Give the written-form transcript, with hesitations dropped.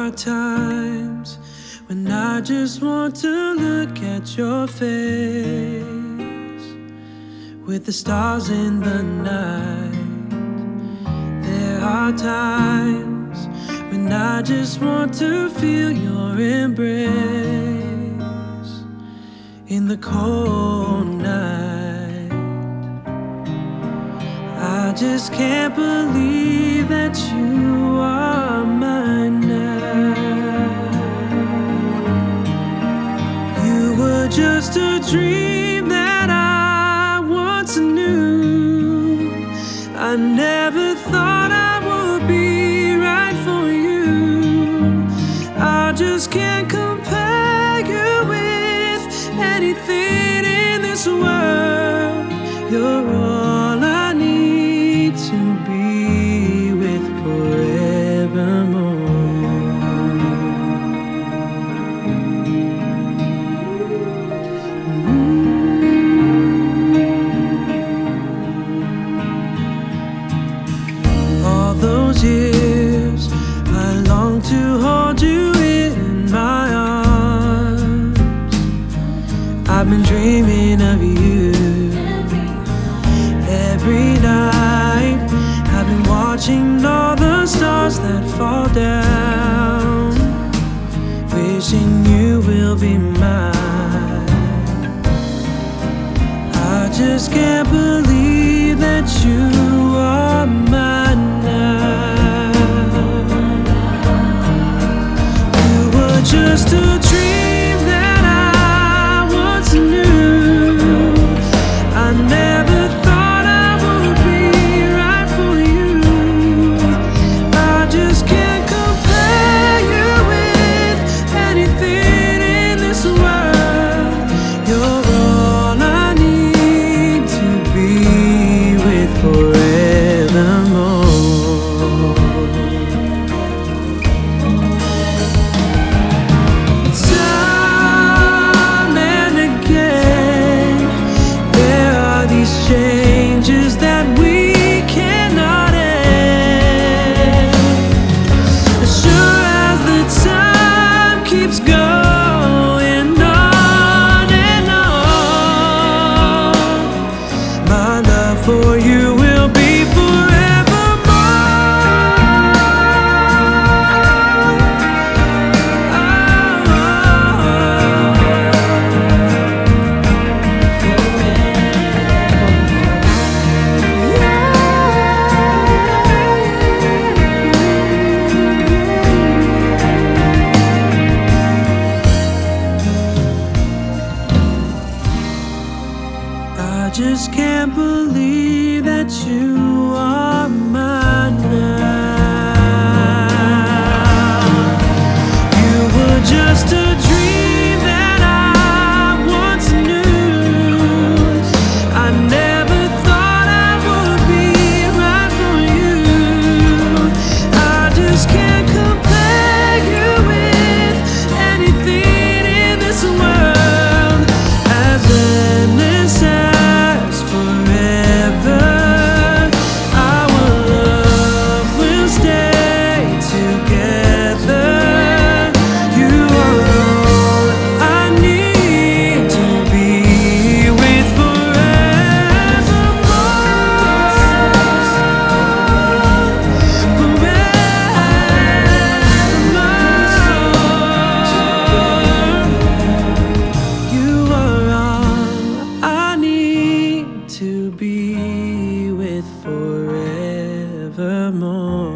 are times when I just want to look at your face with the stars in the night. There are times when I just want to feel your embrace in the cold night. I just can't believe that you are mine now. You were just a dream that I once knew. I never thought I would be right for you. I just can't compare you with anything in this world. You're all I need to be with forevermore. All those years I long to hold you in my arms. I've been dreaming of you every night. I've been watching all the stars that fall down, wishing you will be mine. I just can't believe that you are mine now. You were just a dream that I once knew. I never thought I would be right for you. I just can't compare you with anything in this world. You're all I need to be with forevermore. Time and again, there are these changes that we cannot end. As sure as the time keeps going on and on, my love for you will be I just can't believe that you are mine now. You were just a dream that I once knew. I never thought I would be right for you. I just can't compare you with anything in this world. As endless as forever, our love will stay together. You are all I need to be with forevermore. You are all I need to be with forevermore.